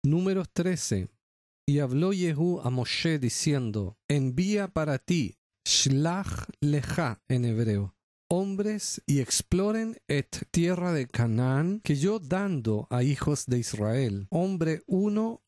Números 13. Y habló Jehú a Moshe diciendo, envía para ti, shlach lecha en hebreo, hombres y exploren tierra de Canaán, que yo dando a hijos de Israel, hombre uno,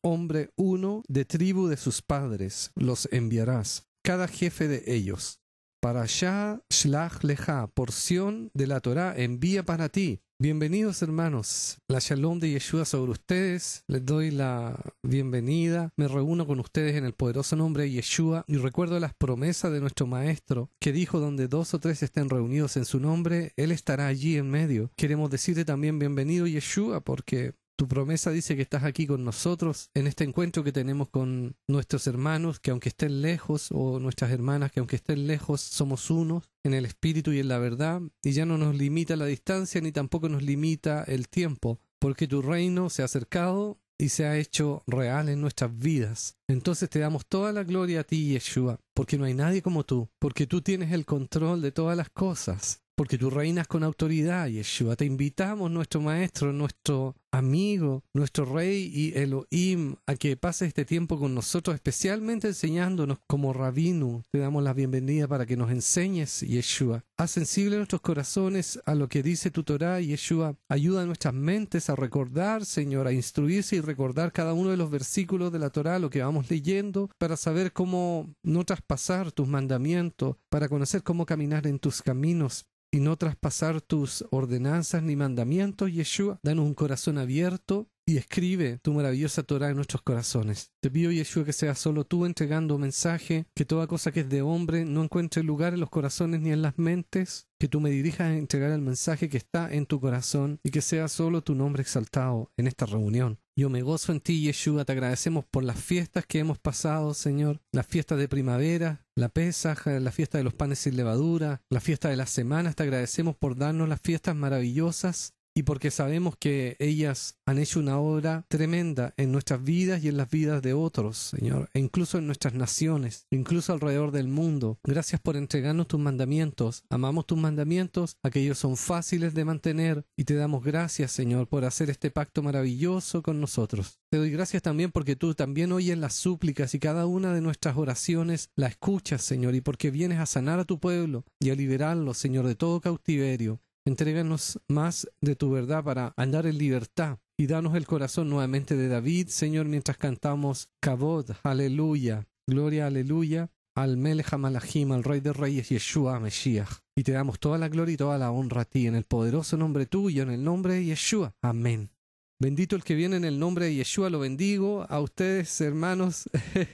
de tribu de sus padres, los enviarás, cada jefe de ellos. Para allá, shlach lecha, porción de la Torá, envía para ti. Bienvenidos hermanos, la Shalom de Yeshua sobre ustedes, les doy la bienvenida, me reúno con ustedes en el poderoso nombre de Yeshua y recuerdo las promesas de nuestro Maestro que dijo donde 2 o 3 estén reunidos en su nombre, Él estará allí en medio. Queremos decirte también bienvenido Yeshua porque tu promesa dice que estás aquí con nosotros en este encuentro que tenemos con nuestros hermanos que aunque estén lejos o nuestras hermanas que aunque estén lejos somos unos en el espíritu y en la verdad y ya no nos limita la distancia ni tampoco nos limita el tiempo porque tu reino se ha acercado y se ha hecho real en nuestras vidas. Entonces te damos toda la gloria a ti Yeshua porque no hay nadie como tú, porque tú tienes el control de todas las cosas. Porque tú reinas con autoridad, Yeshua. Te invitamos, nuestro Maestro, nuestro amigo, nuestro Rey y Elohim, a que pases este tiempo con nosotros, especialmente enseñándonos como Rabinu. Te damos la bienvenida para que nos enseñes, Yeshua. Haz sensible nuestros corazones a lo que dice tu Torá, Yeshua. Ayuda a nuestras mentes a recordar, Señor, a instruirse y recordar cada uno de los versículos de la Torá, lo que vamos leyendo, para saber cómo no traspasar tus mandamientos, para conocer cómo caminar en tus caminos y no traspasar tus ordenanzas ni mandamientos, Yeshua. Danos un corazón abierto y escribe tu maravillosa Torá en nuestros corazones. Te pido, Yeshua, que seas solo tú entregando mensaje, que toda cosa que es de hombre no encuentre lugar en los corazones ni en las mentes, que tú me dirijas a entregar el mensaje que está en tu corazón y que sea solo tu nombre exaltado en esta reunión. Yo me gozo en ti, Yeshua, te agradecemos por las fiestas que hemos pasado, Señor, las fiestas de primavera, la Pesaj, la fiesta de los panes sin levadura, la fiesta de las semanas, te agradecemos por darnos las fiestas maravillosas y porque sabemos que ellas han hecho una obra tremenda en nuestras vidas y en las vidas de otros, Señor, e incluso en nuestras naciones, incluso alrededor del mundo. Gracias por entregarnos tus mandamientos. Amamos tus mandamientos, aquellos son fáciles de mantener y te damos gracias, Señor, por hacer este pacto maravilloso con nosotros. Te doy gracias también porque tú también oyes las súplicas y cada una de nuestras oraciones la escuchas, Señor, y porque vienes a sanar a tu pueblo y a liberarlo, Señor, de todo cautiverio. Entréganos más de tu verdad para andar en libertad y danos el corazón nuevamente de David, Señor, mientras cantamos Kavod, aleluya, gloria, aleluya, al Melech HaMalachim, al Rey de Reyes, Yeshua Mesías. Y te damos toda la gloria y toda la honra a ti, en el poderoso nombre tuyo, en el nombre de Yeshua. Amén. Bendito el que viene en el nombre de Yeshua, lo bendigo. A ustedes, hermanos,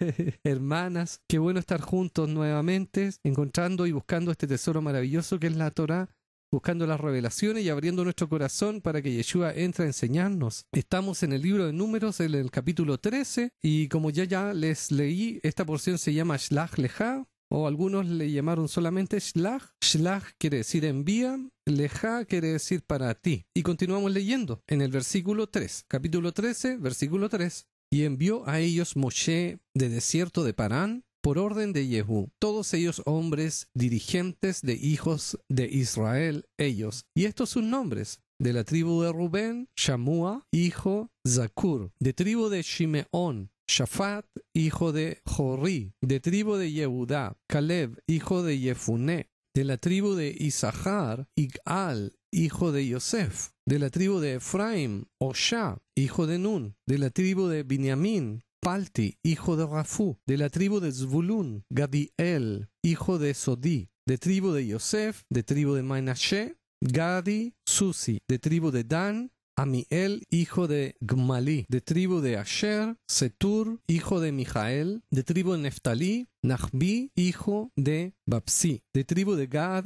hermanas, qué bueno estar juntos nuevamente, encontrando y buscando este tesoro maravilloso que es la Torá, buscando las revelaciones y abriendo nuestro corazón para que Yeshua entre a enseñarnos. Estamos en el libro de Números, en el capítulo 13, y como ya les leí, esta porción se llama Shlach Lecha, o algunos le llamaron solamente Shlach. Shlach quiere decir envía, Lecha quiere decir para ti. Y continuamos leyendo en el versículo 3, capítulo 13, versículo 3. Y envió a ellos Moshe de desierto de Parán, por orden de Jehú, todos ellos hombres dirigentes de hijos de Israel, ellos. Y estos sus nombres: de la tribu de Rubén, Shamua, hijo Zakur; de tribu de Shimeón, Shafat, hijo de Jorri; de tribu de Yehudá, Caleb, hijo de Yefuné; de la tribu de Isachar, Igal, hijo de Yosef; de la tribu de Efraim, Osha, hijo de Nun; de la tribu de Binyamin, Palti, hijo de Rafú; de la tribu de Zvulún, Gadiel, hijo de Sodí; de tribu de Yosef; de tribu de Manashe, Gadi, Susi; de tribu de Dan, Amiel, hijo de Gmalí; de tribu de Asher, Setur, hijo de Mijael; de tribu de Neftalí, Nachbi, hijo de Babsi; de tribu de Gad,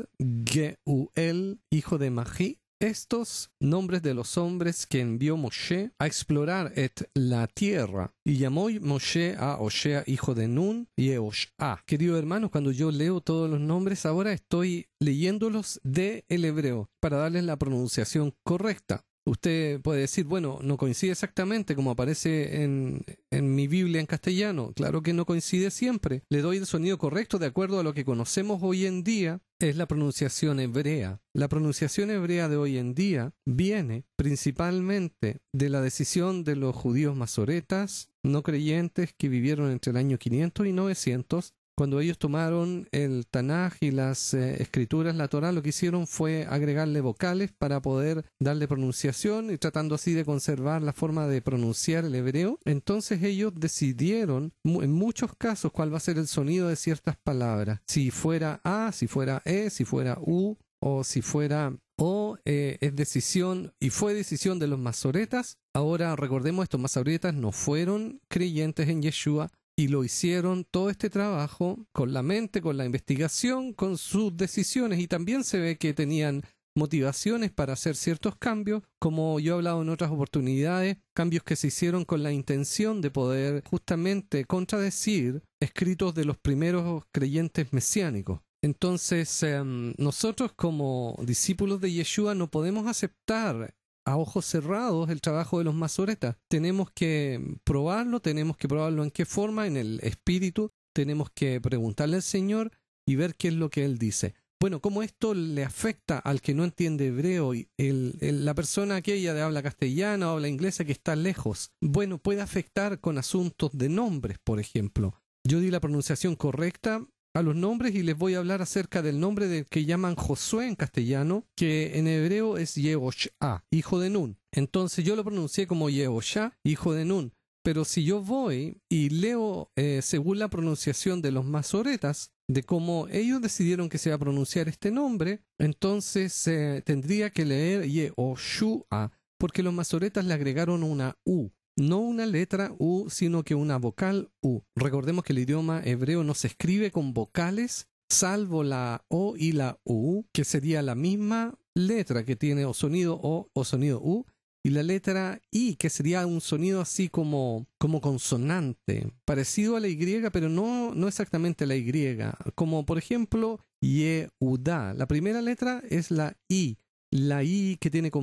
Geuel, hijo de Mají. Estos nombres de los hombres que envió Moshe a explorar la tierra. Y llamó Moshe a Oshea, hijo de Nun, y Eoshá. Queridos hermanos, cuando yo leo todos los nombres, ahora estoy leyéndolos del hebreo para darles la pronunciación correcta. Usted puede decir, bueno, no coincide exactamente como aparece en mi Biblia en castellano. Claro que no coincide siempre. Le doy el sonido correcto de acuerdo a lo que conocemos hoy en día. Es la pronunciación hebrea. La pronunciación hebrea de hoy en día viene principalmente de la decisión de los judíos masoretas, no creyentes, que vivieron entre el año 500 y 900. Cuando ellos tomaron el Tanaj y las escrituras, la Torá, lo que hicieron fue agregarle vocales para poder darle pronunciación y tratando así de conservar la forma de pronunciar el hebreo. Entonces ellos decidieron en muchos casos cuál va a ser el sonido de ciertas palabras. Si fuera A, si fuera E, si fuera U o si fuera O. Es decisión y fue decisión de los masoretas. Ahora recordemos, estos masoretas no fueron creyentes en Yeshua, y lo hicieron todo este trabajo con la mente, con la investigación, con sus decisiones, y también se ve que tenían motivaciones para hacer ciertos cambios, como yo he hablado en otras oportunidades, cambios que se hicieron con la intención de poder justamente contradecir escritos de los primeros creyentes mesiánicos. Entonces, nosotros como discípulos de Yeshua no podemos aceptar a ojos cerrados el trabajo de los masoretas. Tenemos que probarlo en qué forma, en el espíritu, tenemos que preguntarle al Señor y ver qué es lo que Él dice. Bueno, ¿cómo esto le afecta al que no entiende hebreo y la persona aquella de habla castellana o habla inglesa que está lejos? Bueno, puede afectar con asuntos de nombres, por ejemplo. Yo di la pronunciación correcta a los nombres y les voy a hablar acerca del nombre del que llaman Josué en castellano, que en hebreo es Yehoshá, hijo de Nun. Entonces yo lo pronuncié como Yehoshá, hijo de Nun. Pero si yo voy y leo según la pronunciación de los masoretas, de cómo ellos decidieron que se va a pronunciar este nombre, entonces tendría que leer Yehoshua, porque los masoretas le agregaron una U. No una letra U, sino que una vocal U. Recordemos que el idioma hebreo no se escribe con vocales, salvo la O y la U, que sería la misma letra que tiene o sonido O o sonido U, y la letra I, que sería un sonido así como consonante, parecido a la Y, pero no exactamente la Y. Como por ejemplo, Yehuda. La primera letra es la I. La I que tiene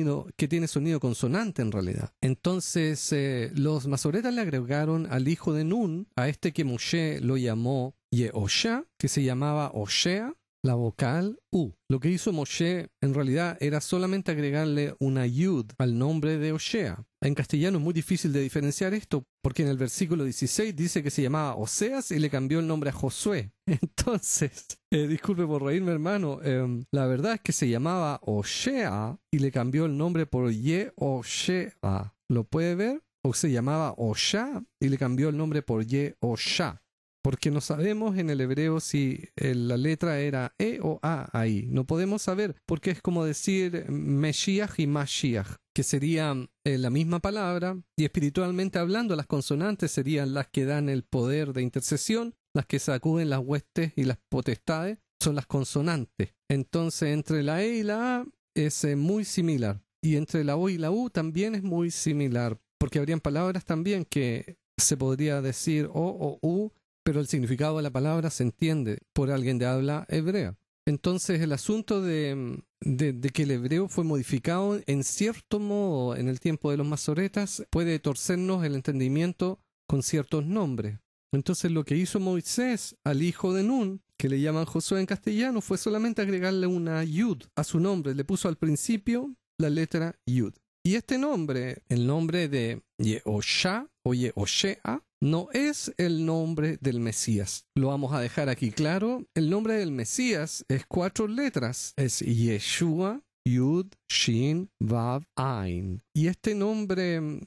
sonido consonante en realidad. Entonces los masoretas le agregaron al hijo de Nun, a este que Moshe lo llamó Yehoshá, que se llamaba Oshea, la vocal U. Lo que hizo Moshe en realidad era solamente agregarle una yud al nombre de Oshea. En castellano es muy difícil de diferenciar esto, porque en el versículo 16 dice que se llamaba Oseas y le cambió el nombre a Josué. Entonces, disculpe por reírme, hermano, la verdad es que se llamaba Oshea y le cambió el nombre por Yehoshea. ¿Lo puede ver? O se llamaba Oshá y le cambió el nombre por Yehoshá. Porque no sabemos en el hebreo si la letra era E o A ahí. No podemos saber, porque es como decir Meshiach y Mashiach, que serían la misma palabra, y espiritualmente hablando las consonantes serían las que dan el poder de intercesión, las que sacuden las huestes y las potestades, son las consonantes. Entonces entre la E y la A es muy similar, y entre la O y la U también es muy similar, porque habrían palabras también que se podría decir O o U, pero el significado de la palabra se entiende por alguien de habla hebrea. Entonces el asunto de que el hebreo fue modificado en cierto modo en el tiempo de los masoretas puede torcernos el entendimiento con ciertos nombres. Entonces lo que hizo Moisés al hijo de Nun, que le llaman Josué en castellano, fue solamente agregarle una yud a su nombre. Le puso al principio la letra yud. Y este nombre, el nombre de Yehoshá o Yehoshea, no es el nombre del Mesías. Lo vamos a dejar aquí claro. El nombre del Mesías es 4 letras. Es Yeshua, Yud, Shin, Vav, Ain. Y este nombre,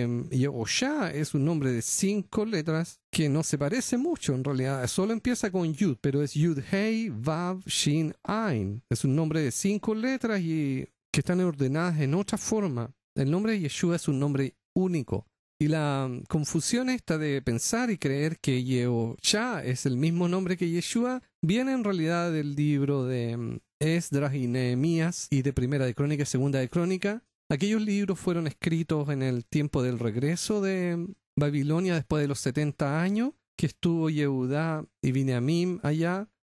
Yehoshá, es un nombre de 5 letras que no se parece mucho en realidad. Solo empieza con Yud, pero es Yud, Hei, Vav, Shin, Ain. Es un nombre de 5 letras y que están ordenadas en otra forma. El nombre de Yeshua es un nombre único. Y la confusión esta de pensar y creer que Yehoshá es el mismo nombre que Yeshua viene en realidad del libro de Esdras y Nehemías y de Primera de Crónica y Segunda de Crónica. Aquellos libros fueron escritos en el tiempo del regreso de Babilonia después de los 70 años que estuvo Yehudá y Binyamin allá.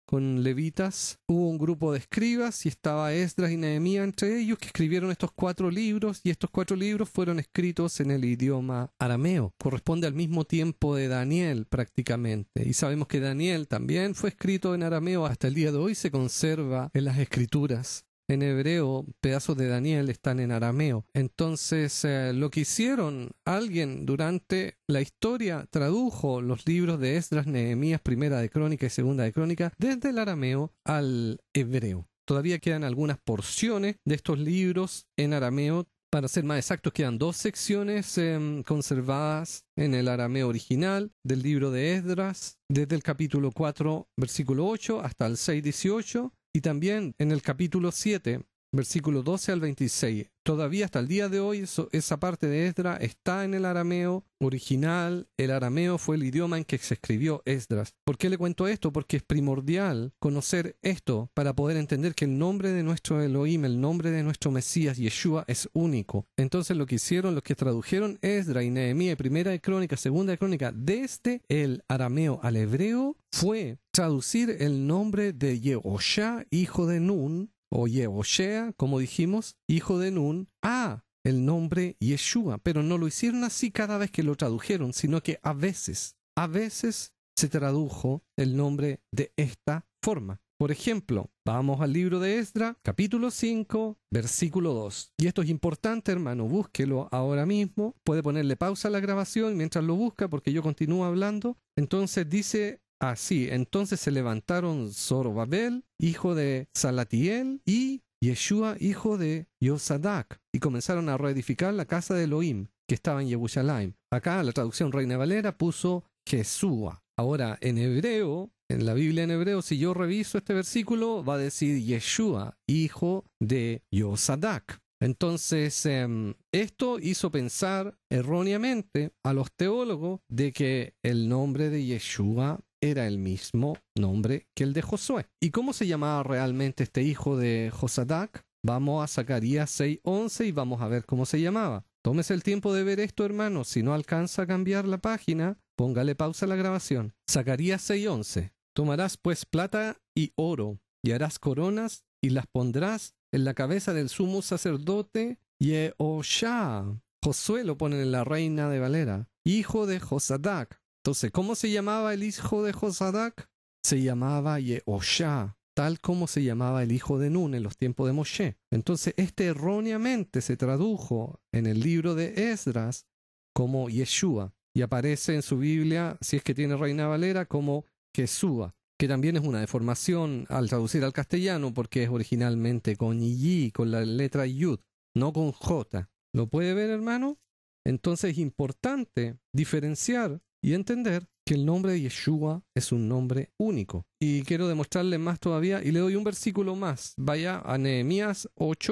con levitas. Hubo un grupo de escribas y estaba Esdras y Nehemías entre ellos que escribieron estos 4 libros y estos 4 libros fueron escritos en el idioma arameo. Corresponde al mismo tiempo de Daniel prácticamente. Y sabemos que Daniel también fue escrito en arameo. Hasta el día de hoy se conserva en las escrituras. En hebreo, pedazos de Daniel están en arameo. Entonces, lo que hicieron, alguien durante la historia tradujo los libros de Esdras, Nehemías, Primera de Crónica y Segunda de Crónica, desde el arameo al hebreo. Todavía quedan algunas porciones de estos libros en arameo. Para ser más exactos, quedan 2 secciones conservadas en el arameo original del libro de Esdras, desde el capítulo 4, versículo 8, hasta el 6, 18. Y también en el capítulo 7, versículo 12 al 26. Todavía hasta el día de hoy esa parte de Esdras está en el arameo original. El arameo fue el idioma en que se escribió Esdras. ¿Por qué le cuento esto? Porque es primordial conocer esto para poder entender que el nombre de nuestro Elohim, el nombre de nuestro Mesías, Yeshua, es único. Entonces lo que hicieron, los que tradujeron Esdras y Nehemías, Primera de Crónica, Segunda de Crónica, desde el arameo al hebreo, fue traducir el nombre de Yehoshua, hijo de Nun, o Yehoshea, como dijimos, hijo de Nun, a el nombre Yeshua. Pero no lo hicieron así cada vez que lo tradujeron, sino que a veces se tradujo el nombre de esta forma. Por ejemplo, vamos al libro de Esdras, capítulo 5, versículo 2. Y esto es importante, hermano, búsquelo ahora mismo. Puede ponerle pausa a la grabación mientras lo busca, porque yo continúo hablando. Entonces dice así: entonces se levantaron Zorobabel, hijo de Salatiel, y Yeshua, hijo de Yosadac, y comenzaron a reedificar la casa de Elohim, que estaba en Jerusalén. Acá la traducción Reina Valera puso Jesúa. Ahora, en hebreo, en la Biblia en hebreo, si yo reviso este versículo, va a decir Yeshua, hijo de Yosadac. Entonces, esto hizo pensar erróneamente a los teólogos de que el nombre de Yeshua era el mismo nombre que el de Josué. ¿Y cómo se llamaba realmente este hijo de Josadac? Vamos a Zacarías 6:11 y vamos a ver cómo se llamaba. Tómese el tiempo de ver esto, hermano. Si no alcanza a cambiar la página, póngale pausa a la grabación. Zacarías 6:11. Tomarás pues plata y oro, y harás coronas, y las pondrás en la cabeza del sumo sacerdote Yehoshua. Josué lo pone en la Reina de Valera. Hijo de Josadac. Entonces, ¿cómo se llamaba el hijo de Josadac? Se llamaba Yehoshua, tal como se llamaba el hijo de Nun en los tiempos de Moshe. Entonces, este erróneamente se tradujo en el libro de Esdras como Yeshua y aparece en su Biblia, si es que tiene Reina Valera, como Jesúa, que también es una deformación al traducir al castellano porque es originalmente con Y, con la letra Yud, no con J. ¿Lo puede ver, hermano? Entonces es importante diferenciar y entender que el nombre de Yeshua es un nombre único. Y quiero demostrarle más todavía, y le doy un versículo más. Vaya a Nehemías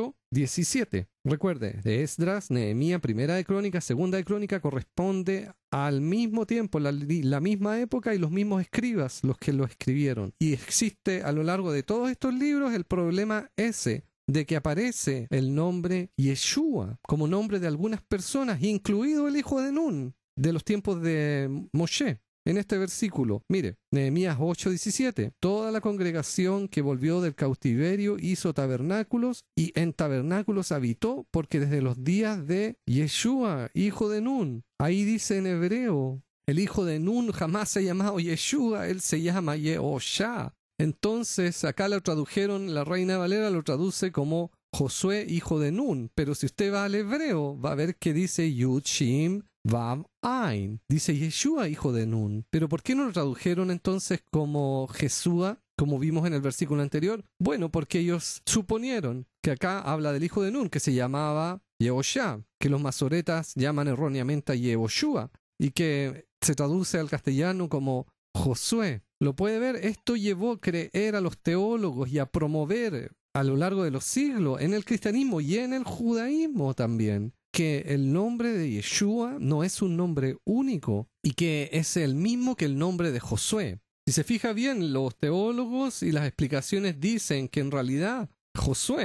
8:17. Recuerde, de Esdras, Nehemías, Primera de Crónica, Segunda de Crónica, corresponde al mismo tiempo, la misma época y los mismos escribas los que lo escribieron. Y existe a lo largo de todos estos libros el problema ese, de que aparece el nombre Yeshua como nombre de algunas personas, incluido el hijo de Nun, de los tiempos de Moshe. En este versículo, mire, Nehemías 8:17, toda la congregación que volvió del cautiverio hizo tabernáculos y en tabernáculos habitó, porque desde los días de Yeshua, hijo de Nun, ahí dice en hebreo, el hijo de Nun jamás se ha llamado Yeshua, él se llama Yehoshua. Entonces acá lo tradujeron, la Reina Valera lo traduce como Josué, hijo de Nun, pero si usted va al hebreo, va a ver que dice Yud, Shim, Vav, Ain. Dice Yeshua, hijo de Nun. ¿Pero por qué no lo tradujeron entonces como Jesúa, como vimos en el versículo anterior? Bueno, porque ellos suponieron que acá habla del hijo de Nun, que se llamaba Yehoshua, que los masoretas llaman erróneamente a Yehoshua, y que se traduce al castellano como Josué. ¿Lo puede ver? Esto llevó a creer a los teólogos y a promover a lo largo de los siglos en el cristianismo y en el judaísmo también, que el nombre de Yeshua no es un nombre único y que es el mismo que el nombre de Josué. Si se fija bien, los teólogos y las explicaciones dicen que en realidad Josué,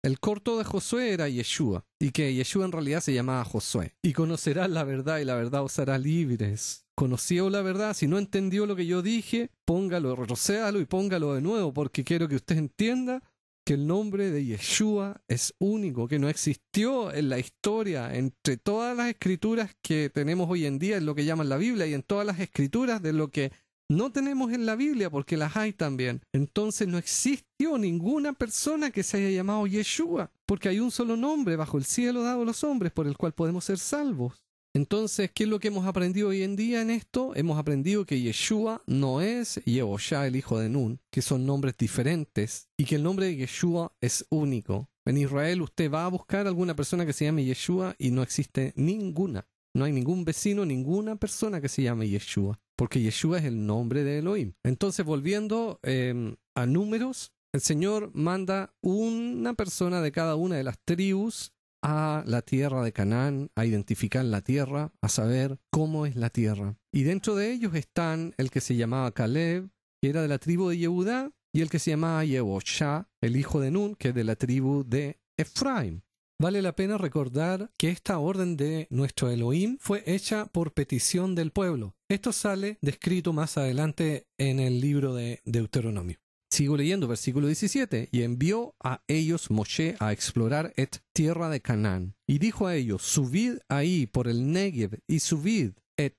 el corto de Josué era Yeshua, y que Yeshua en realidad se llamaba Josué. Y conocerás la verdad, y la verdad os hará libres. Conoció la verdad, si no entendió lo que yo dije, póngalo, retrocédalo y póngalo de nuevo, porque quiero que usted entienda que el nombre de Yeshua es único, que no existió en la historia, entre todas las escrituras que tenemos hoy en día, en lo que llaman la Biblia, y en todas las escrituras de lo que no tenemos en la Biblia, porque las hay también. Entonces no existió ninguna persona que se haya llamado Yeshua, porque hay un solo nombre bajo el cielo dado a los hombres por el cual podemos ser salvos. Entonces, ¿qué es lo que hemos aprendido hoy en día en esto? Hemos aprendido que Yeshua no es Yehoshá, el hijo de Nun, que son nombres diferentes, y que el nombre de Yeshua es único. En Israel usted va a buscar a alguna persona que se llame Yeshua y no existe ninguna. No hay ningún vecino, ninguna persona que se llame Yeshua, porque Yeshua es el nombre de Elohim. Entonces, volviendo a Números, el Señor manda una persona de cada una de las tribus a la tierra de Canaán, a identificar la tierra, a saber cómo es la tierra. Y dentro de ellos están el que se llamaba Caleb, que era de la tribu de Yehudá, y el que se llamaba Yehoshá, el hijo de Nun, que es de la tribu de Efraim. Vale la pena recordar que esta orden de nuestro Elohim fue hecha por petición del pueblo. Esto sale descrito más adelante en el libro de Deuteronomio. Sigo leyendo, versículo 17. Y envió a ellos Moshe a explorar tierra de Canaán. Y dijo a ellos, subid ahí por el Negev, y subid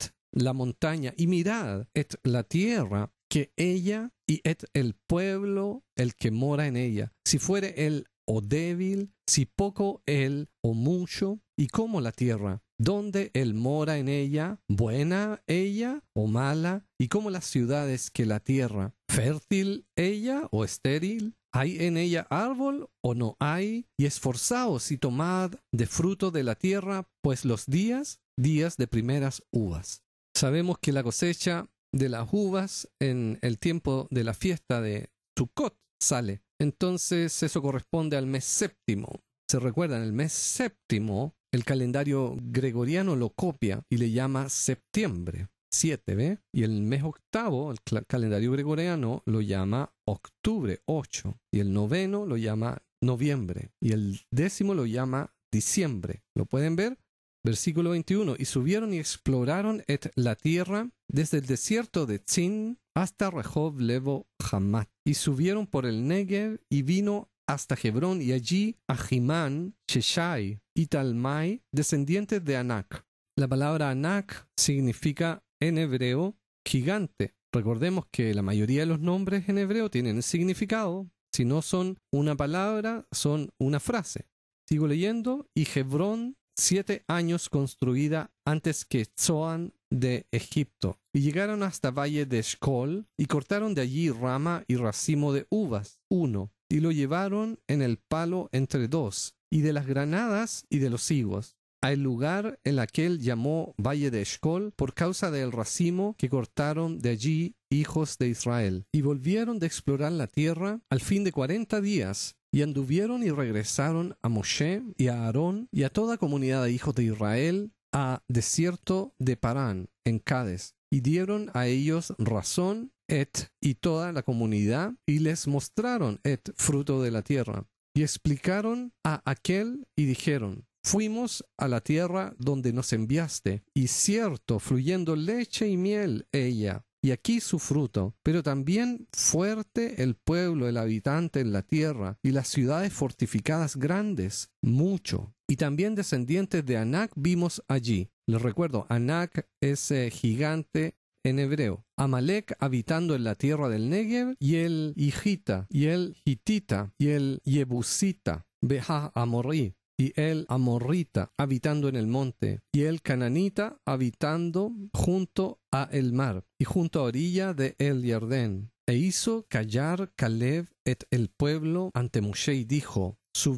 la montaña, y mirad la tierra, que ella y el pueblo, el que mora en ella, si fuere él o débil, si poco él o mucho, y como la tierra, donde él mora en ella, buena ella o mala, y como las ciudades que la tierra, fértil ella o estéril, hay en ella árbol o no hay, y esforzaos y tomad de fruto de la tierra, pues los días de primeras uvas. Sabemos que la cosecha de las uvas en el tiempo de la fiesta de Sukkot sale. Entonces eso corresponde al mes séptimo. Se recuerdan, el mes séptimo, el calendario gregoriano lo copia y le llama septiembre, 7, ¿ve? Y el mes octavo, el calendario gregoriano lo llama octubre, 8. Y el noveno lo llama noviembre. Y el 10º lo llama diciembre. ¿Lo pueden ver? Versículo 21. Y subieron y exploraron la tierra desde el desierto de Tzin hasta Rehob Levo Hamat. Y subieron por el Negev y vino hasta Hebrón, y allí Ahimán, Sheshai y Talmai, descendientes de Anak. La palabra Anak significa en hebreo gigante. Recordemos que la mayoría de los nombres en hebreo tienen significado. Si no son una palabra, son una frase. Sigo leyendo. Y Hebrón, 7 años construida antes que Zoán de Egipto. Y llegaron hasta valle de Eshcol, y cortaron de allí rama y racimo de uvas, 1, y lo llevaron en el palo entre 2, y de las granadas y de los higos, a el lugar en aquel llamó valle de Eshcol, por causa del racimo que cortaron de allí hijos de Israel. Y volvieron de explorar la tierra al fin de 40 días, y anduvieron y regresaron a Moshe y a Aarón y a toda comunidad de hijos de Israel a desierto de Parán, en Cades, y dieron a ellos razón y toda la comunidad, y les mostraron fruto de la tierra, y explicaron a aquel y dijeron, fuimos a la tierra donde nos enviaste, y cierto, fluyendo leche y miel ella, y aquí su fruto, pero también fuerte el pueblo, el habitante en la tierra, y las ciudades fortificadas grandes, mucho. Y también descendientes de Anak vimos allí. Les recuerdo, Anak es gigante en hebreo. Amalek habitando en la tierra del Negev, y el Hijita, y el Hitita, y el Yebusita, Beha Amorrí, y el Amorrita habitando en el monte, y el Cananita habitando junto a el mar, y junto a orilla de el Jardén. E hizo callar Caleb el pueblo ante Moshe y dijo,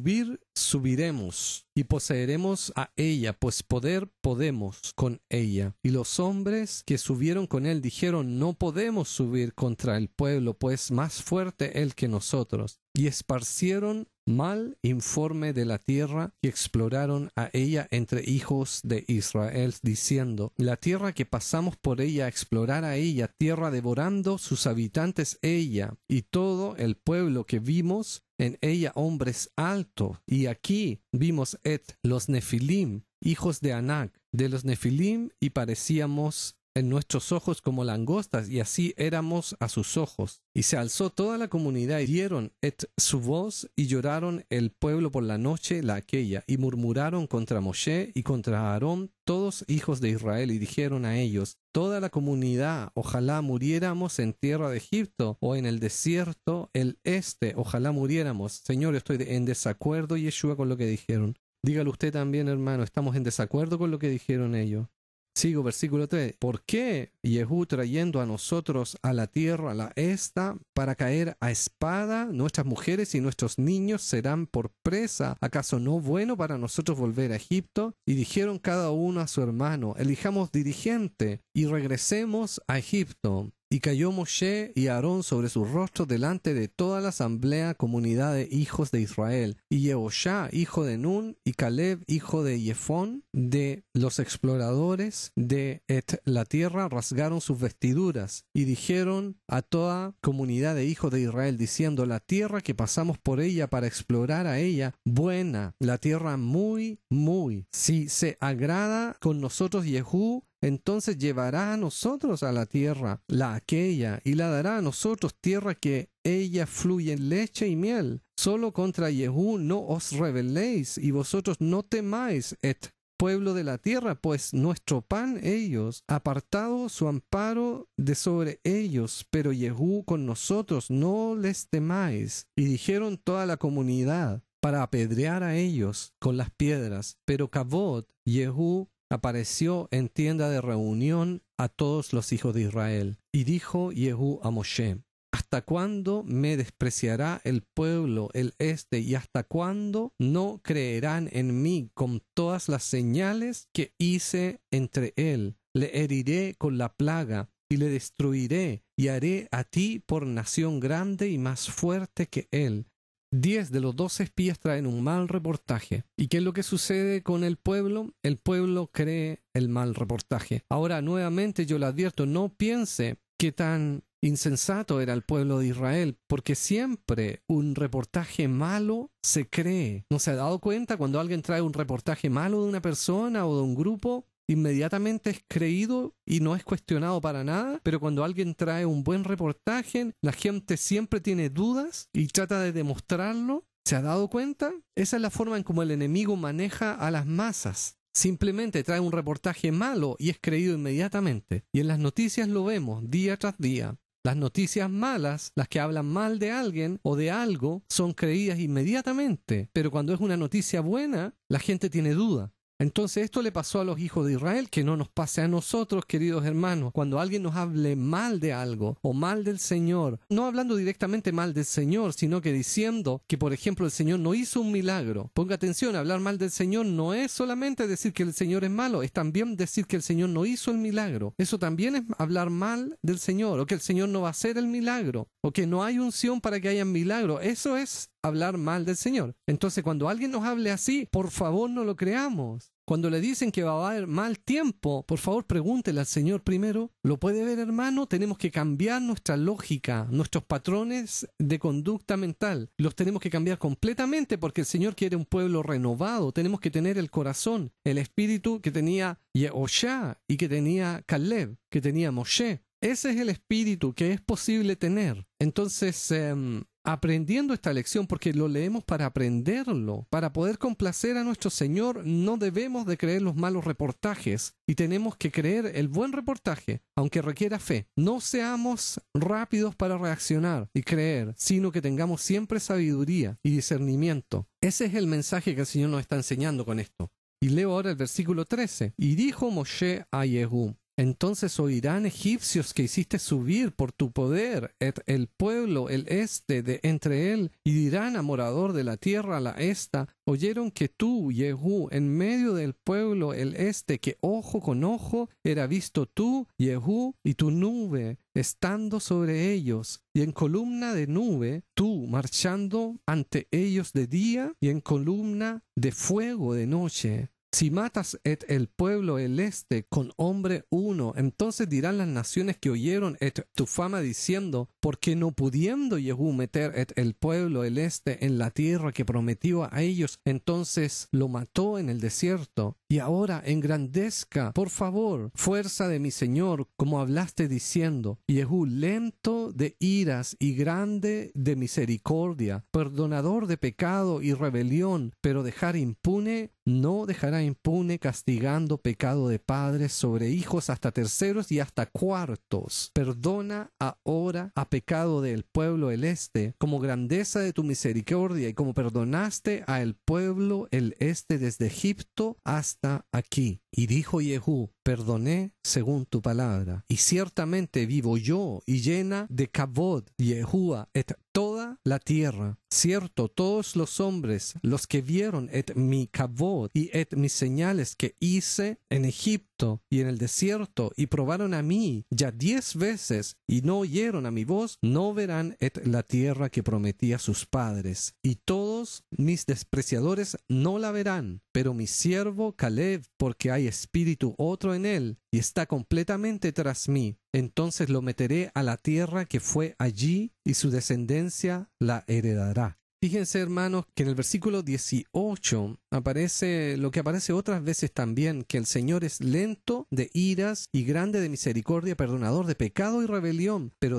subiremos y poseeremos a ella, pues podemos con ella. Y los hombres que subieron con él dijeron, no podemos subir contra el pueblo, pues más fuerte él que nosotros. Y esparcieron mal informe de la tierra y exploraron a ella entre hijos de Israel, diciendo, la tierra que pasamos por ella a explorar a ella, tierra devorando sus habitantes ella, y todo el pueblo que vimos en ella hombres altos. Y aquí vimos los Nefilim, hijos de Anak, de los Nefilim, y parecíamos en nuestros ojos como langostas, y así éramos a sus ojos. Y se alzó toda la comunidad, y dieron su voz, y lloraron el pueblo por la noche la aquella, y murmuraron contra Moshe y contra Aarón, todos hijos de Israel, y dijeron a ellos, toda la comunidad, ojalá muriéramos en tierra de Egipto, o en el desierto, ojalá muriéramos. Señor, estoy en desacuerdo, Yeshua, con lo que dijeron. Dígalo usted también, hermano, estamos en desacuerdo con lo que dijeron ellos. Sigo, versículo 3. ¿Por qué Jehú trayendo a nosotros a la tierra la esta para caer a espada? Nuestras mujeres y nuestros niños serán por presa. ¿Acaso no bueno para nosotros volver a Egipto? Y dijeron cada uno a su hermano, elijamos dirigente y regresemos a Egipto. Y cayó Moshe y Aarón sobre sus rostros delante de toda la asamblea comunidad de hijos de Israel. Y Yehoshá, hijo de Nun, y Caleb, hijo de Jefón, de los exploradores de la tierra, rasgaron sus vestiduras. Y dijeron a toda comunidad de hijos de Israel, diciendo, la tierra que pasamos por ella para explorar a ella, buena, la tierra muy, muy. Si se agrada con nosotros Jehú, entonces llevará a nosotros a la tierra, la aquella, y la dará a nosotros tierra que ella fluye en leche y miel. Solo contra Jehú no os rebeléis, y vosotros no temáis, pueblo de la tierra, pues nuestro pan ellos, apartado su amparo de sobre ellos, pero Jehú con nosotros, no les temáis. Y dijeron toda la comunidad para apedrear a ellos con las piedras, pero Cabot, Jehú, apareció en tienda de reunión a todos los hijos de Israel. Y dijo Jehú a Moshe, ¿hasta cuándo me despreciará el pueblo y hasta cuándo no creerán en mí con todas las señales que hice entre él? Le heriré con la plaga y le destruiré, y haré a ti por nación grande y más fuerte que él. 10 de los 12 espías traen un mal reportaje. ¿Y qué es lo que sucede con el pueblo? El pueblo cree el mal reportaje. Ahora, nuevamente yo le advierto, no piense qué tan insensato era el pueblo de Israel, porque siempre un reportaje malo se cree. ¿No se ha dado cuenta cuando alguien trae un reportaje malo de una persona o de un grupo? Inmediatamente es creído y no es cuestionado para nada, pero cuando alguien trae un buen reportaje, la gente siempre tiene dudas y trata de demostrarlo. ¿Se ha dado cuenta? Esa es la forma en cómo el enemigo maneja a las masas. Simplemente trae un reportaje malo y es creído inmediatamente. Y en las noticias lo vemos día tras día. Las noticias malas, las que hablan mal de alguien o de algo, son creídas inmediatamente. Pero cuando es una noticia buena, la gente tiene duda. Entonces esto le pasó a los hijos de Israel, que no nos pase a nosotros, queridos hermanos. Cuando alguien nos hable mal de algo o mal del Señor, no hablando directamente mal del Señor, sino que diciendo que, por ejemplo, el Señor no hizo un milagro. Ponga atención, hablar mal del Señor no es solamente decir que el Señor es malo, es también decir que el Señor no hizo el milagro. Eso también es hablar mal del Señor, o que el Señor no va a hacer el milagro, o que no hay unción para que haya milagro. Eso es hablar mal del Señor. Entonces, cuando alguien nos hable así, por favor no lo creamos. Cuando le dicen que va a haber mal tiempo, por favor pregúntele al Señor primero. ¿Lo puede ver, hermano? Tenemos que cambiar nuestra lógica, nuestros patrones de conducta mental. Los tenemos que cambiar completamente porque el Señor quiere un pueblo renovado. Tenemos que tener el corazón, el espíritu que tenía Yehoshá y que tenía Caleb, que tenía Moshe. Ese es el espíritu que es posible tener. Entonces, aprendiendo esta lección, porque lo leemos para aprenderlo, para poder complacer a nuestro Señor, no debemos de creer los malos reportajes y tenemos que creer el buen reportaje, aunque requiera fe. No seamos rápidos para reaccionar y creer, sino que tengamos siempre sabiduría y discernimiento. Ese es el mensaje que el Señor nos está enseñando con esto. Y leo ahora el versículo 13. Y dijo Moshe a Jehú, entonces oirán egipcios que hiciste subir por tu poder el pueblo, el de entre él, y dirán a morador de la tierra, la esta, oyeron que tú, Jehú, en medio del pueblo, el que ojo con ojo, era visto tú, Jehú, y tu nube, estando sobre ellos, y en columna de nube, tú, marchando ante ellos de día, y en columna de fuego de noche. Si matas el pueblo el este con hombre uno, entonces dirán las naciones que oyeron tu fama diciendo, porque no pudiendo Jehú meter el pueblo el este en la tierra que prometió a ellos, entonces lo mató en el desierto. Y ahora engrandezca, por favor, fuerza de mi Señor, como hablaste diciendo, Jehú lento de iras y grande de misericordia, perdonador de pecado y rebelión, pero no dejará impune, castigando pecado de padres sobre hijos hasta terceros y hasta cuartos. Perdona ahora a pecado del pueblo el este, como grandeza de tu misericordia, y como perdonaste a el pueblo el este desde Egipto hasta aquí. Y dijo Jehú, perdoné según tu palabra, y ciertamente vivo yo, y llena de kavod, Yehuá, toda la tierra. Cierto, todos los hombres, los que vieron mi kavod y mis señales que hice en Egipto y en el desierto, y probaron a mí ya 10 veces, y no oyeron a mi voz, no verán la tierra que prometí a sus padres. Y todos mis despreciadores no la verán, pero mi siervo Caleb, porque hay espíritu otro en él, y está completamente tras mí, entonces lo meteré a la tierra que fue allí, y su descendencia la heredará. Fíjense, hermanos, que en el versículo 18 aparece lo que aparece otras veces también, que el Señor es lento de iras y grande de misericordia, perdonador de pecado y rebelión, pero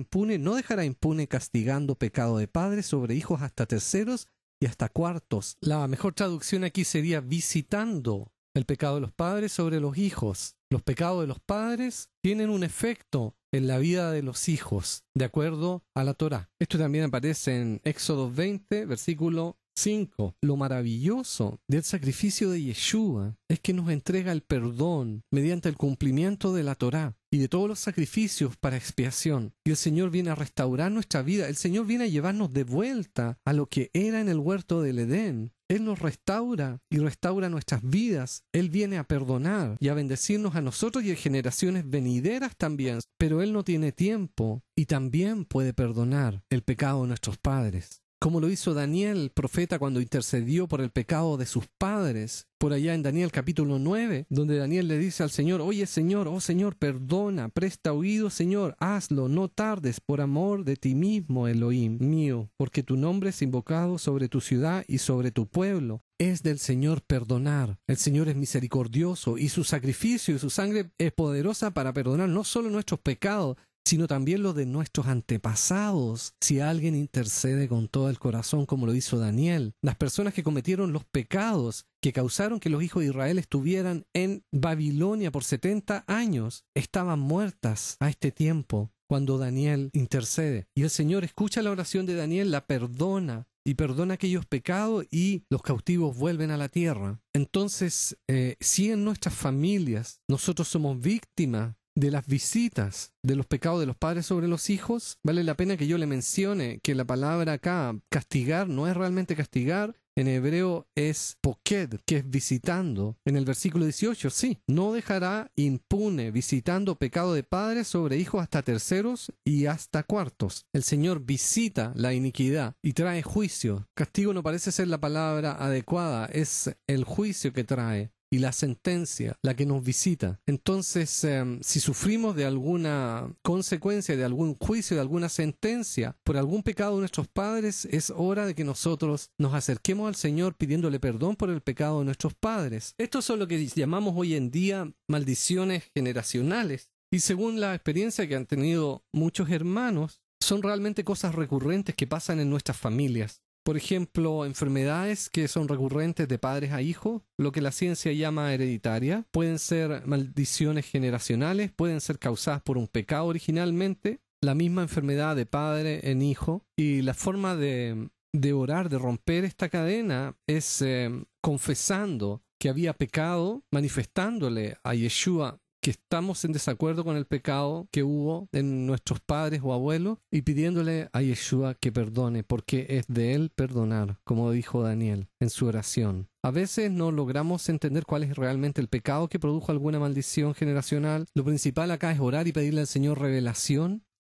no dejará impune, castigando pecado de padres sobre hijos hasta terceros y hasta cuartos. La mejor traducción aquí sería visitando el pecado de los padres sobre los hijos. Los pecados de los padres tienen un efecto en la vida de los hijos, de acuerdo a la Torá. Esto también aparece en Éxodo 20, versículo 5. Lo maravilloso del sacrificio de Yeshua es que nos entrega el perdón mediante el cumplimiento de la Torá y de todos los sacrificios para expiación. Y el Señor viene a restaurar nuestra vida. El Señor viene a llevarnos de vuelta a lo que era en el huerto del Edén. Él nos restaura y restaura nuestras vidas. Él viene a perdonar y a bendecirnos a nosotros y a generaciones venideras también. Pero Él no tiene tiempo y también puede perdonar el pecado de nuestros padres, como lo hizo Daniel, el profeta, cuando intercedió por el pecado de sus padres, por allá en Daniel capítulo 9, donde Daniel le dice al Señor, oye Señor, oh Señor, perdona, presta oído Señor, hazlo, no tardes, por amor de ti mismo, Elohim mío, porque tu nombre es invocado sobre tu ciudad y sobre tu pueblo. Es del Señor perdonar. El Señor es misericordioso y su sacrificio y su sangre es poderosa para perdonar no solo nuestros pecados, sino también los de nuestros antepasados, si alguien intercede con todo el corazón, como lo hizo Daniel. Las personas que cometieron los pecados que causaron que los hijos de Israel estuvieran en Babilonia por 70 años, estaban muertas a este tiempo cuando Daniel intercede. Y el Señor escucha la oración de Daniel, la perdona, y perdona aquellos pecados, y los cautivos vuelven a la tierra. Entonces, si en nuestras familias nosotros somos víctimas de las visitas de los pecados de los padres sobre los hijos, vale la pena que yo le mencione que la palabra acá, castigar, no es realmente castigar. En hebreo es poked, que es visitando. En el versículo 18, sí, no dejará impune, visitando pecado de padres sobre hijos hasta terceros y hasta cuartos. El Señor visita la iniquidad y trae juicio. Castigo no parece ser la palabra adecuada, es el juicio que trae y la sentencia la que nos visita. Entonces, si sufrimos de alguna consecuencia, de algún juicio, de alguna sentencia por algún pecado de nuestros padres, es hora de que nosotros nos acerquemos al Señor pidiéndole perdón por el pecado de nuestros padres. Estos son lo que llamamos hoy en día maldiciones generacionales. Y según la experiencia que han tenido muchos hermanos, son realmente cosas recurrentes que pasan en nuestras familias. Por ejemplo, enfermedades que son recurrentes de padres a hijos, lo que la ciencia llama hereditaria. Pueden ser maldiciones generacionales, pueden ser causadas por un pecado originalmente, la misma enfermedad de padre en hijo. Y la forma de orar, de romper esta cadena, es confesando que había pecado, manifestándole a Yeshua que estamos en desacuerdo con el pecado que hubo en nuestros padres o abuelos, y pidiéndole a Yeshua que perdone, porque es de él perdonar, como dijo Daniel en su oración. A veces no logramos entender cuál es realmente el pecado que produjo alguna maldición generacional. Lo principal acá es orar y pedirle al Señor revelación.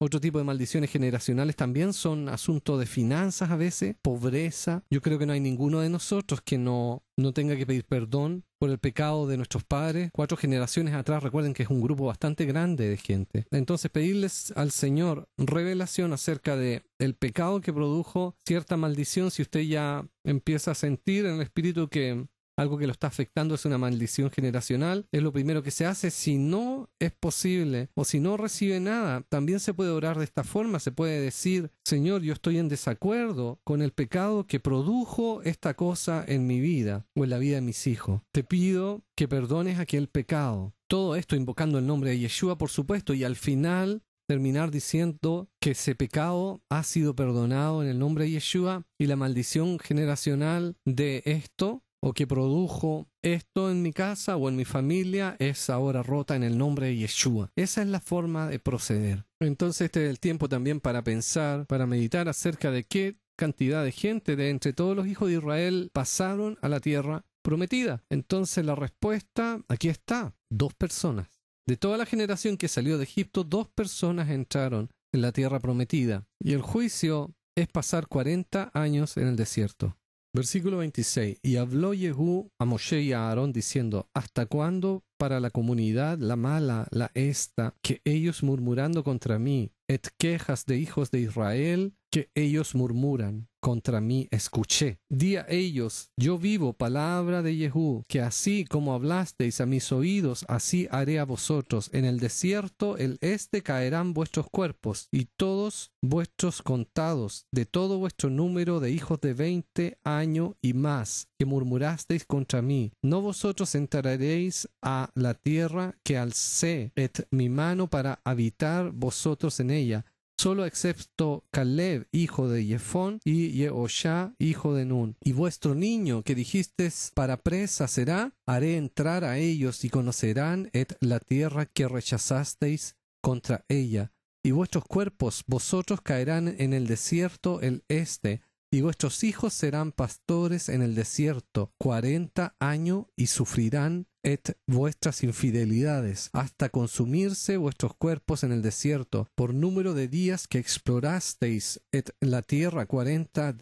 Otro tipo de maldiciones generacionales también son asuntos de finanzas a veces, pobreza. Yo creo que no hay ninguno de nosotros que no tenga que pedir perdón por el pecado de nuestros padres. 4 generaciones atrás, recuerden que es un grupo bastante grande de gente. Entonces, pedirles al Señor revelación acerca de el pecado que produjo cierta maldición. Si usted ya empieza a sentir en el espíritu que algo que lo está afectando es una maldición generacional, es lo primero que se hace. Si no es posible o si no recibe nada, también se puede orar de esta forma. Se puede decir: Señor, yo estoy en desacuerdo con el pecado que produjo esta cosa en mi vida o en la vida de mis hijos. Te pido que perdones aquel pecado. Todo esto invocando el nombre de Yeshua, por supuesto, y al final terminar diciendo que ese pecado ha sido perdonado en el nombre de Yeshua, y la maldición generacional de esto o que produjo esto en mi casa o en mi familia es ahora rota en el nombre de Yeshua. Esa es la forma de proceder. Entonces este es el tiempo también para pensar, para meditar acerca de qué cantidad de gente de entre todos los hijos de Israel pasaron a la tierra prometida. Entonces la respuesta aquí está: 2 personas. De toda la generación que salió de Egipto, 2 personas entraron en la tierra prometida. Y el juicio es pasar 40 años en el desierto. Versículo 26. Y habló Jehú a Moshe y a Aarón diciendo: ¿Hasta cuándo para la comunidad la mala, la esta, que ellos murmurando contra mí, et quejas de hijos de Israel, que ellos murmuran contra mí escuché? Di a ellos: yo vivo palabra de Jehú, que así como hablasteis a mis oídos, así haré a vosotros. En el desierto el este caerán vuestros cuerpos, y todos vuestros contados, de todo vuestro número de hijos de 20 años y más, que murmurasteis contra mí. No vosotros entraréis a la tierra que alcé et mi mano para habitar vosotros en ella, solo excepto Caleb, hijo de Jefón, y Yehoshá, hijo de Nun. Y vuestro niño que dijisteis para presa será, haré entrar a ellos y conocerán la tierra que rechazasteis contra ella. Y vuestros cuerpos vosotros caerán en el desierto el este, y vuestros hijos serán pastores en el desierto 40 años y sufrirán vuestras infidelidades, hasta consumirse vuestros cuerpos en el desierto, por número de días que explorasteis la tierra 40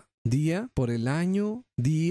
día por el año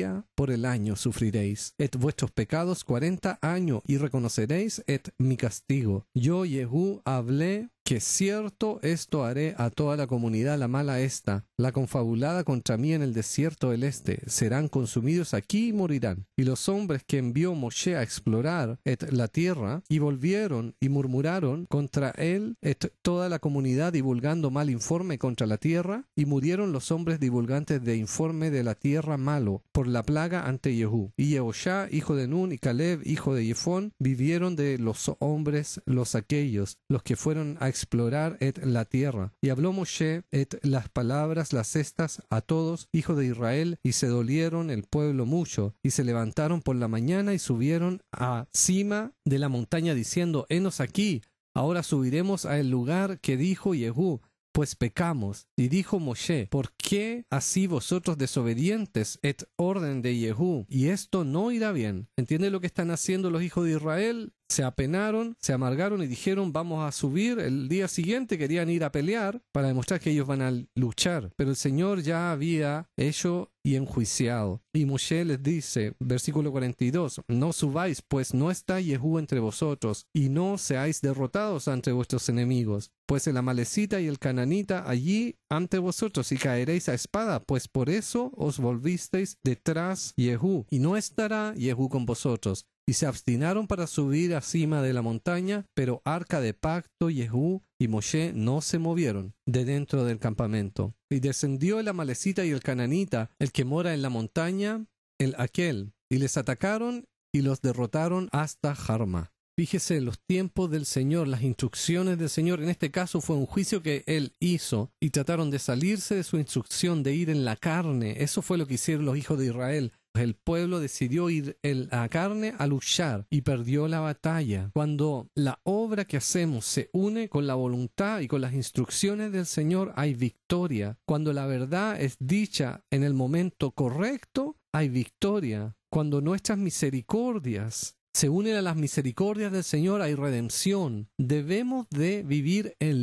sufriréis, vuestros pecados 40 años, y reconoceréis mi castigo. Yo, Jehú, hablé que cierto esto haré a toda la comunidad la mala esta, la confabulada contra mí en el desierto del este, serán consumidos aquí y morirán. Y los hombres que envió Moshe a explorar la tierra, y volvieron y murmuraron contra él toda la comunidad, divulgando mal informe contra la tierra, y murieron los hombres divulgantes de informe de la tierra malo, por la plaga ante Jehú. Y Yehoshá, hijo de Nun, y Caleb, hijo de Jefón, vivieron de los hombres los aquellos, los que fueron a explorar la tierra. Y habló Moshe las palabras las estas a todos, hijos de Israel, y se dolieron el pueblo mucho, y se levantaron por la mañana y subieron a cima de la montaña, diciendo: henos aquí, ahora subiremos a el lugar que dijo Jehú, pues pecamos. Y dijo Moshe: ¿por qué así vosotros desobedientes orden de Jehú? Y esto no irá bien. ¿Entiende lo que están haciendo los hijos de Israel? Se apenaron, se amargaron y dijeron: vamos a subir. El día siguiente querían ir a pelear para demostrar que ellos van a luchar, pero el Señor ya había hecho y enjuiciado. Y Moshe les dice, versículo 42: no subáis, pues no está Jehú entre vosotros, y no seáis derrotados ante vuestros enemigos, pues el amalecita y el cananita allí ante vosotros, y caeréis a espada, pues por eso os volvisteis detrás Jehú, y no estará Jehú con vosotros. Y se obstinaron para subir a cima de la montaña, pero arca de pacto, Jehú y Moshe no se movieron de dentro del campamento. Y descendió el amalecita y el cananita, el que mora en la montaña, el aquel, y les atacaron y los derrotaron hasta Jarma. Fíjese los tiempos del Señor, las instrucciones del Señor. En este caso fue un juicio que Él hizo y trataron de salirse de su instrucción de ir en la carne. Eso fue lo que hicieron los hijos de Israel. El pueblo decidió ir en la carne a luchar y perdió la batalla. Cuando la obra que hacemos se une con la voluntad y con las instrucciones del Señor, hay victoria. Cuando la verdad es dicha en el momento correcto, hay victoria. Cuando nuestras misericordias se unen a las misericordias del Señor, hay redención. Debemos de vivir en línea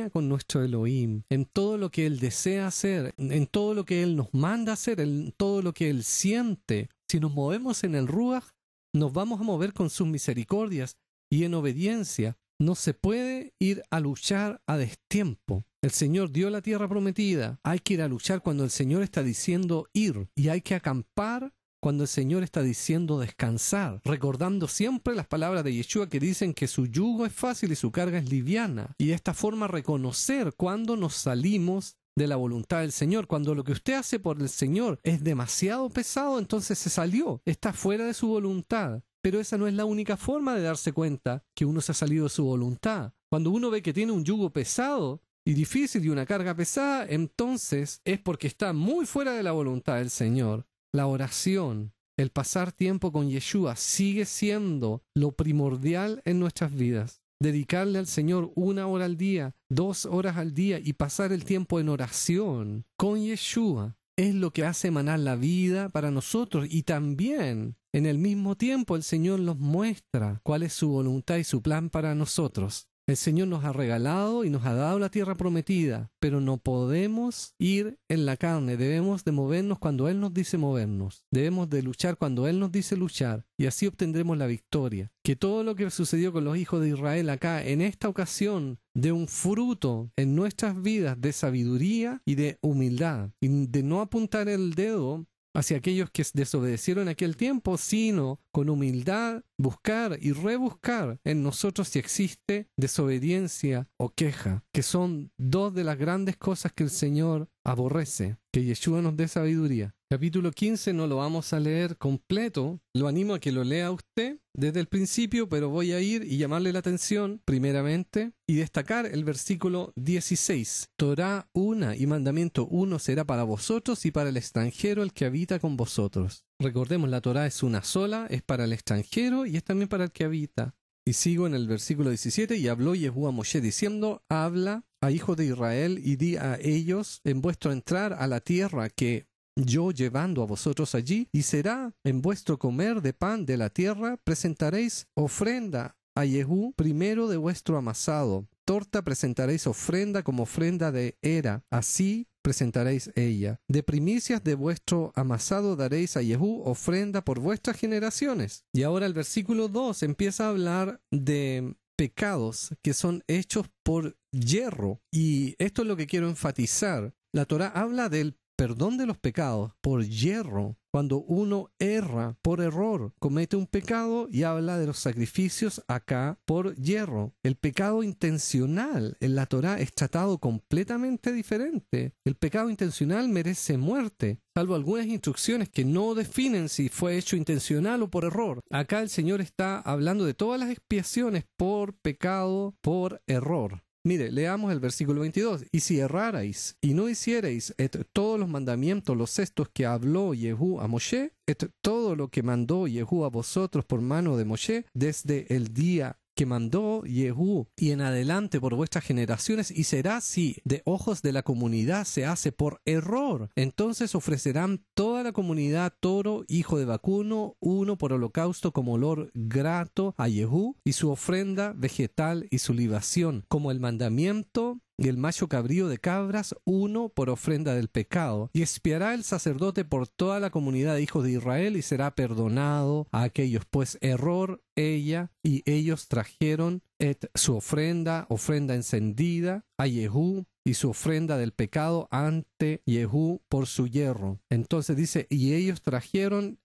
sintonía con nuestro Elohim, en todo lo que Él desea hacer, en todo lo que Él nos manda hacer, en todo lo que Él siente. Si nos movemos en el Ruach, nos vamos a mover con sus misericordias y en obediencia. No se puede ir a luchar a destiempo. El Señor dio la tierra prometida. Hay que ir a luchar cuando el Señor está diciendo ir, y hay que acampar cuando el Señor está diciendo descansar, recordando siempre las palabras de Yeshua que dicen que su yugo es fácil y su carga es liviana. Y de esta forma reconocer cuando nos salimos de la voluntad del Señor. Cuando lo que usted hace por el Señor es demasiado pesado, entonces se salió, está fuera de su voluntad. Pero esa no es la única forma de darse cuenta que uno se ha salido de su voluntad. Cuando uno ve que tiene un yugo pesado y difícil y una carga pesada, entonces es porque está muy fuera de la voluntad del Señor. La oración, el pasar tiempo con Yeshua sigue siendo lo primordial en nuestras vidas. Dedicarle al Señor 1 hora al día, 2 horas al día y pasar el tiempo en oración con Yeshua es lo que hace emanar la vida para nosotros. Y también en el mismo tiempo el Señor nos muestra cuál es su voluntad y su plan para nosotros. El Señor nos ha regalado y nos ha dado la tierra prometida, pero no podemos ir en la carne. Debemos de movernos cuando Él nos dice movernos. Debemos de luchar cuando Él nos dice luchar, y así obtendremos la victoria. Que todo lo que sucedió con los hijos de Israel acá, en esta ocasión, dé un fruto en nuestras vidas de sabiduría y de humildad, y de no apuntar el dedo hacia aquellos que desobedecieron en aquel tiempo, sino con humildad buscar y rebuscar en nosotros si existe desobediencia o queja, que son dos de las grandes cosas que el Señor aborrece. Que Yeshua nos dé sabiduría. Capítulo 15 no lo vamos a leer completo, lo animo a que lo lea usted desde el principio, pero voy a ir y llamarle la atención primeramente y destacar el versículo 16. Torá una y mandamiento uno será para vosotros y para el extranjero el que habita con vosotros. Recordemos, la Torá es una sola, es para el extranjero y es también para el que habita. Y sigo en el versículo 17, y habló Yeshua a Moshe diciendo, habla a hijos de Israel y di a ellos en vuestro entrar a la tierra que yo llevando a vosotros allí, y será en vuestro comer de pan de la tierra, presentaréis ofrenda a Yehú primero de vuestro amasado. Torta presentaréis ofrenda como ofrenda de era, así presentaréis ella. De primicias de vuestro amasado daréis a Yehú ofrenda por vuestras generaciones. Y ahora el versículo 2 empieza a hablar de pecados que son hechos por yerro. Y esto es lo que quiero enfatizar. La Torá habla del perdón de los pecados por yerro. Cuando uno erra por error, comete un pecado, y habla de los sacrificios acá por yerro. El pecado intencional en la Torá es tratado completamente diferente. El pecado intencional merece muerte, salvo algunas instrucciones que no definen si fue hecho intencional o por error. Acá el Señor está hablando de todas las expiaciones por pecado, por error. Mire, leamos el versículo 22. Y si errarais y no hicierais todos los mandamientos, los estos que habló Yehú a Moshe, todo lo que mandó Yehú a vosotros por mano de Moshe, desde el día que mandó Yehú y en adelante por vuestras generaciones, y será si de ojos de la comunidad se hace por error. Entonces ofrecerán toda la comunidad toro, hijo de vacuno, uno por holocausto como olor grato a Yehú, y su ofrenda vegetal y su libación, como el mandamiento, y el macho cabrío de cabras, uno por ofrenda del pecado. Y expiará el sacerdote por toda la comunidad de hijos de Israel, y será perdonado a aquellos, pues error ella, y ellos trajeron su ofrenda encendida a Yehú, y su ofrenda del pecado ante Yehú por su yerro. Entonces dice, y ellos trajeron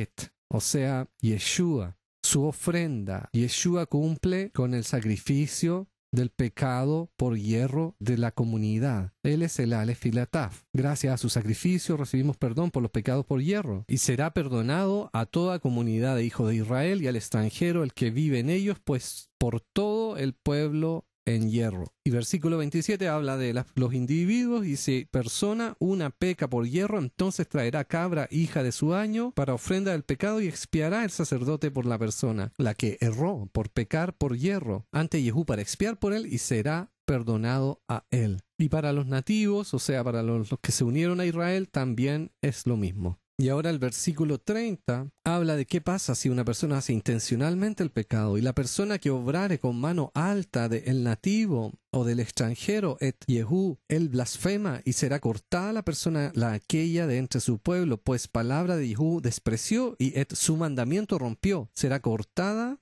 o sea, Yeshua, su ofrenda. Yeshua cumple con el sacrificio del pecado por yerro de la comunidad. Él es el Alef y la Taf. Gracias a su sacrificio recibimos perdón por los pecados por yerro. Y será perdonado a toda comunidad de hijos de Israel y al extranjero el que vive en ellos, pues por todo el pueblo en hierro. Y versículo 27 habla de los individuos, y si persona una peca por hierro, entonces traerá cabra hija de su año para ofrenda del pecado, y expiará el sacerdote por la persona, la que erró por pecar por hierro, ante Yehú para expiar por él, y será perdonado a él. Y para los nativos, o sea, para los que se unieron a Israel, también es lo mismo. Y ahora el versículo 30 habla de qué pasa si una persona hace intencionalmente el pecado, y la persona que obrare con mano alta del nativo o del extranjero, et Yehú, él blasfema, y será cortada la persona la aquella de entre su pueblo, pues palabra de Yehú despreció, y et su mandamiento rompió. Será cortada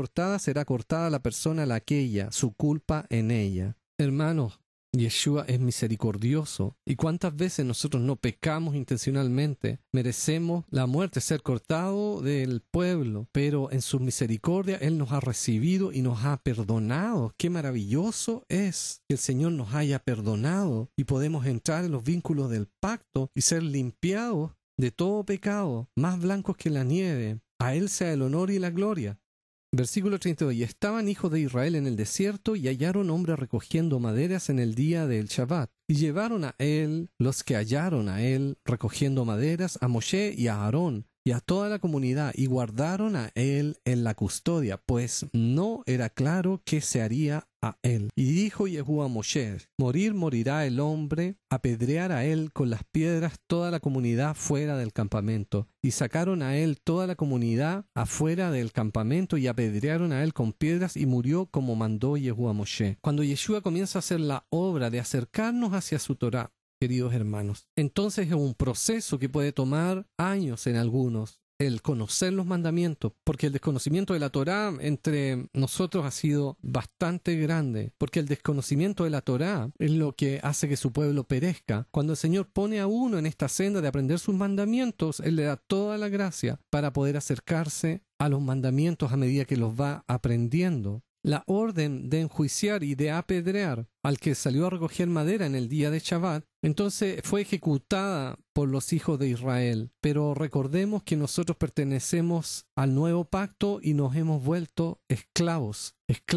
la persona la aquella, su culpa en ella. Hermanos, Yeshua es misericordioso. ¿Y cuántas veces nosotros no pecamos intencionalmente? Merecemos la muerte, ser cortado del pueblo, pero en su misericordia Él nos ha recibido y nos ha perdonado. ¡Qué maravilloso es que el Señor nos haya perdonado y podemos entrar en los vínculos del pacto y ser limpiados de todo pecado, más blancos que la nieve! A Él sea el honor y la gloria. Versículo 32. Y estaban hijos de Israel en el desierto, y hallaron hombres recogiendo maderas en el día del Shabbat. Y llevaron a él, los que hallaron a él, recogiendo maderas, a Moshe y a Aarón, y a toda la comunidad, y guardaron a él en la custodia, pues no era claro qué se haría a él. Y dijo Yehú a Moshe: morirá el hombre, apedrear a él con las piedras toda la comunidad fuera del campamento. Y sacaron a él toda la comunidad afuera del campamento, y apedrearon a él con piedras, y murió como mandó Yehú a Moshe. Cuando Yeshua comienza a hacer la obra de acercarnos hacia su Torá, queridos hermanos, entonces es un proceso que puede tomar años en algunos, el conocer los mandamientos, porque el desconocimiento de la Torá entre nosotros ha sido bastante grande, porque el desconocimiento de la Torá es lo que hace que su pueblo perezca. Cuando el Señor pone a uno en esta senda de aprender sus mandamientos, Él le da toda la gracia para poder acercarse a los mandamientos a medida que los va aprendiendo. La orden de enjuiciar y de apedrear al que salió a recoger madera en el día de Shabbat, entonces fue ejecutada por los hijos de Israel. Pero recordemos que nosotros pertenecemos al nuevo pacto y nos hemos vuelto esclavos,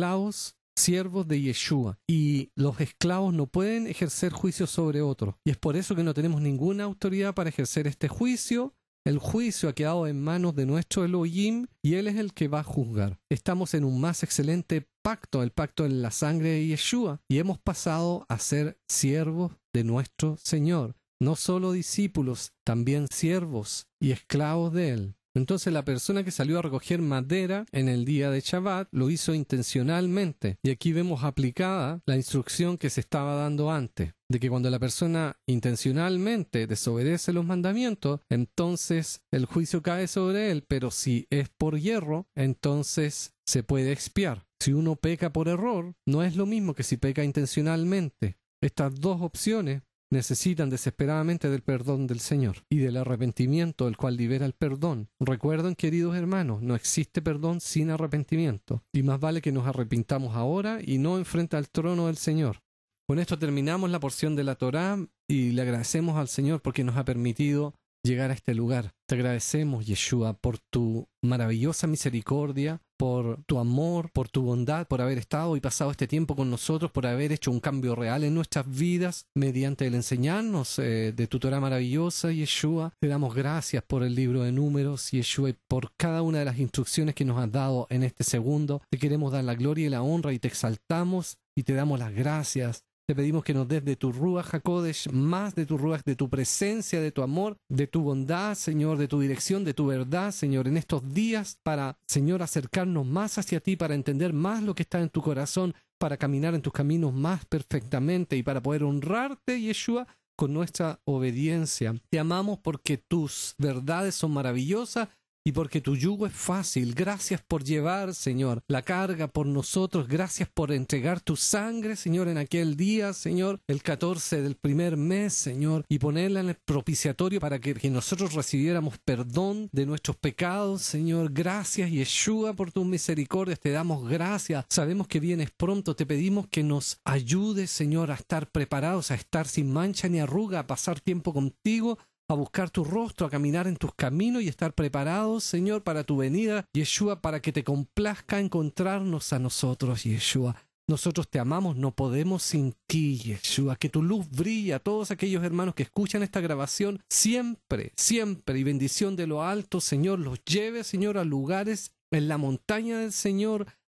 siervos de Yeshua. Y los esclavos no pueden ejercer juicio sobre otros. Y es por eso que no tenemos ninguna autoridad para ejercer este juicio. El juicio ha quedado en manos de nuestro Elohim y Él es el que va a juzgar. Estamos en un más excelente pacto, el pacto en la sangre de Yeshua, y hemos pasado a ser siervos de nuestro Señor. No solo discípulos, también siervos y esclavos de Él. Entonces la persona que salió a recoger madera en el día de Shabbat lo hizo intencionalmente. Y aquí vemos aplicada la instrucción que se estaba dando antes, de que cuando la persona intencionalmente desobedece los mandamientos, entonces el juicio cae sobre él, pero si es por hierro, entonces se puede expiar. Si uno peca por error, no es lo mismo que si peca intencionalmente. Estas dos opciones necesitan desesperadamente del perdón del Señor y del arrepentimiento, el cual libera el perdón. Recuerden, queridos hermanos, no existe perdón sin arrepentimiento, y más vale que nos arrepintamos ahora y no enfrente al trono del Señor. Con esto terminamos la porción de la Torá y le agradecemos al Señor porque nos ha permitido llegar a este lugar. Te agradecemos, Yeshua, por tu maravillosa misericordia, por tu amor, por tu bondad, por haber estado y pasado este tiempo con nosotros, por haber hecho un cambio real en nuestras vidas mediante el enseñarnos de tu Torá maravillosa, Yeshua. Te damos gracias por el libro de Números, Yeshua, y por cada una de las instrucciones que nos has dado en este segundo. Te queremos dar la gloria y la honra y te exaltamos y te damos las gracias. Te pedimos que nos des de tu Ruach HaKodesh, más de tu Ruach, de tu presencia, de tu amor, de tu bondad, Señor, de tu dirección, de tu verdad, Señor, en estos días para, Señor, acercarnos más hacia ti, para entender más lo que está en tu corazón, para caminar en tus caminos más perfectamente y para poder honrarte, Yeshua, con nuestra obediencia. Te amamos porque tus verdades son maravillosas y porque tu yugo es fácil. Gracias por llevar, Señor, la carga por nosotros. Gracias por entregar tu sangre, Señor, en aquel día, Señor, el 14 del primer mes, Señor, y ponerla en el propiciatorio para que nosotros recibiéramos perdón de nuestros pecados, Señor. Gracias, Yeshua, por tus misericordias. Te damos gracias. Sabemos que vienes pronto. Te pedimos que nos ayudes, Señor, a estar preparados, a estar sin mancha ni arruga, a pasar tiempo contigo, a buscar tu rostro, a caminar en tus caminos y estar preparados, Señor, para tu venida, Yeshua, para que te complazca encontrarnos a nosotros, Yeshua. Nosotros te amamos, no podemos sin ti, Yeshua. Que tu luz brille a todos aquellos hermanos que escuchan esta grabación siempre, siempre, y bendición de lo alto, Señor, los lleve, Señor, a lugares en la montaña del Señor,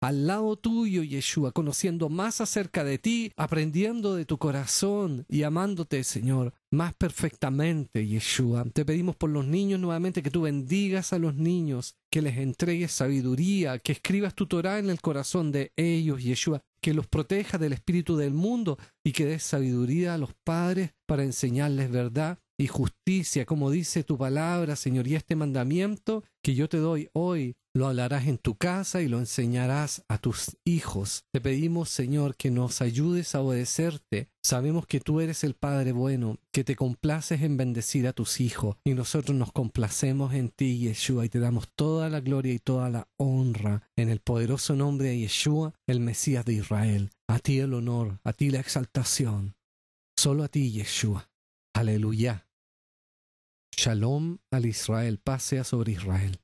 al lado tuyo, Yeshua, conociendo más acerca de ti, aprendiendo de tu corazón y amándote, Señor, más perfectamente, Yeshua. Te pedimos por los niños nuevamente que tú bendigas a los niños, que les entregues sabiduría, que escribas tu Torah en el corazón de ellos, Yeshua, que los protejas del espíritu del mundo y que des sabiduría a los padres para enseñarles verdad y justicia, como dice tu palabra, Señor. Y este mandamiento que yo te doy hoy, lo hablarás en tu casa y lo enseñarás a tus hijos. Te pedimos, Señor, que nos ayudes a obedecerte. Sabemos que tú eres el Padre bueno, que te complaces en bendecir a tus hijos, y nosotros nos complacemos en ti, Yeshua, y te damos toda la gloria y toda la honra en el poderoso nombre de Yeshua, el Mesías de Israel. A ti el honor, a ti la exaltación. Solo a ti, Yeshua. Aleluya. Shalom al Israel, paz sea sobre Israel.